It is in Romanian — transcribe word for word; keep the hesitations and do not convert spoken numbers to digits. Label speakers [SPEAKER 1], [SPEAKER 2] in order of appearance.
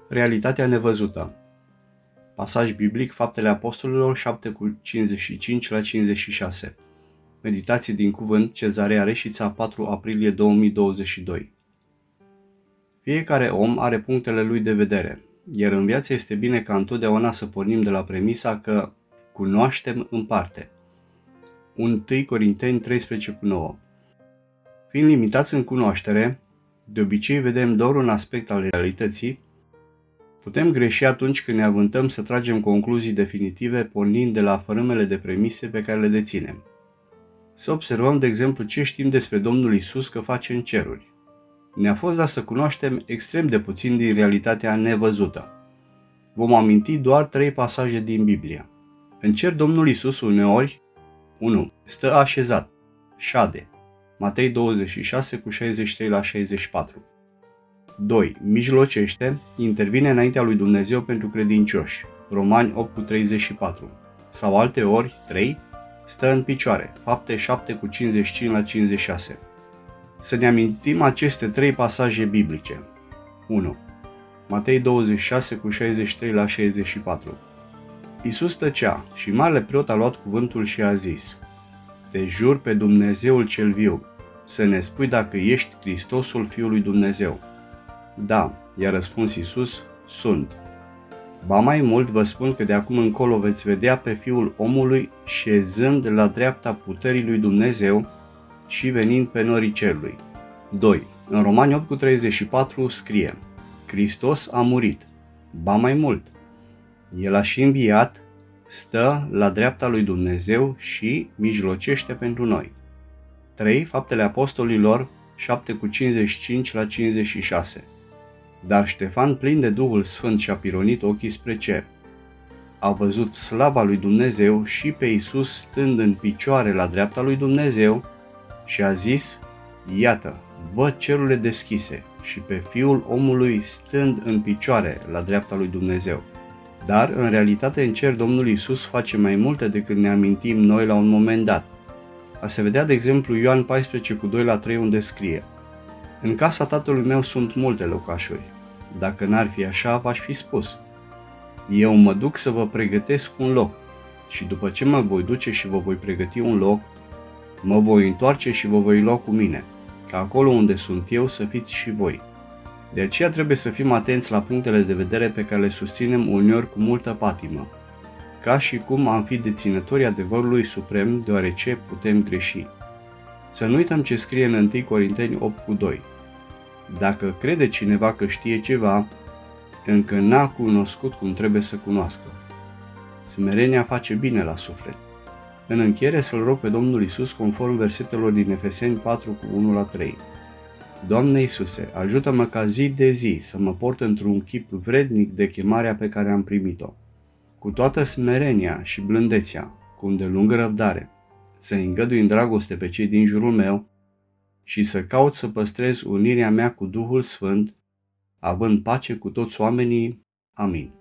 [SPEAKER 1] Realitatea nevăzută. Pasaj biblic, Faptele Apostolilor șapte cu cincizeci și cinci la cincizeci și șase. Meditații din cuvânt, Cezarea Reșița, patru aprilie două mii douăzeci și doi. Fiecare om are punctele lui de vedere, iar în viață este bine ca întotdeauna să pornim de la premisa că cunoaștem în parte. întâi Corinteni treisprezece cu nouă. Fiind limitați în cunoaștere, de obicei vedem doar un aspect al realității. Putem greși atunci când ne avântăm să tragem concluzii definitive pornind de la fărâmele de premise pe care le deținem. Să observăm, de exemplu, ce știm despre Domnul Isus că face în ceruri. Ne-a fost dat să cunoaștem extrem de puțin din realitatea nevăzută. Vom aminti doar trei pasaje din Biblie. În cer Domnul Isus uneori unu. Stă așezat, șade, Matei douăzeci și șase cu șaizeci și trei la șaizeci și patru. doi. Mijlocește, intervine înaintea lui Dumnezeu pentru credincioși, Romani opt cu treizeci și patru. Sau alteori, trei. Stă în picioare, Fapte șapte cu cincizeci și cinci la cincizeci și șase. Să ne amintim aceste trei pasaje biblice. unu. Matei douăzeci și șase cu șaizeci și trei la șaizeci și patru. Iisus tăcea și marele preot a luat cuvântul și a zis: Te jur pe Dumnezeul cel viu, să ne spui dacă ești Hristosul Fiul lui Dumnezeu. Da, i-a răspuns Iisus, sunt. Ba mai mult vă spun că de acum încolo veți vedea pe Fiul omului șezând la dreapta puterii lui Dumnezeu și venind pe norii cerului. doi. În Romani opt cu treizeci și patru scrie: Hristos a murit. Ba mai mult, El a și înviat, stă la dreapta lui Dumnezeu și mijlocește pentru noi. trei. Faptele Apostolilor șapte cu cincizeci și cinci la cincizeci și șase. Dar Ștefan, plin de Duhul Sfânt, și-a pironit ochii spre cer. A văzut slava lui Dumnezeu și pe Iisus stând în picioare la dreapta lui Dumnezeu și a zis: Iată, văd cerurile deschise și pe Fiul omului stând în picioare la dreapta lui Dumnezeu. Dar, în realitate, în cer Domnul Iisus face mai multe decât ne amintim noi la un moment dat. A se vedea, de exemplu, Ioan paisprezece cu doi la trei, unde scrie: În casa tatălui meu sunt multe locașuri. Dacă n-ar fi așa, v-aș fi spus. Eu mă duc să vă pregătesc un loc și după ce mă voi duce și vă voi pregăti un loc, mă voi întoarce și vă voi lua cu mine, ca acolo unde sunt eu să fiți și voi. De aceea trebuie să fim atenți la punctele de vedere pe care le susținem uneori cu multă patimă, ca și cum am fi deținători adevărului suprem, deoarece putem greși. Să nu uităm ce scrie în întâi Corinteni opt cu doi. Dacă crede cineva că știe ceva, încă n-a cunoscut cum trebuie să cunoască. Smerenia face bine la suflet. În încheiere să-L rog pe Domnul Iisus conform versetelor din Efeseni patru cu unu la trei. Doamne Iisuse, ajută-mă ca zi de zi să mă port într-un chip vrednic de chemarea pe care am primit-o, cu toată smerenia și blândețea, cu îndelungă răbdare, să îngădui în dragoste pe cei din jurul meu și să caut să păstrez unirea mea cu Duhul Sfânt, având pace cu toți oamenii. Amin.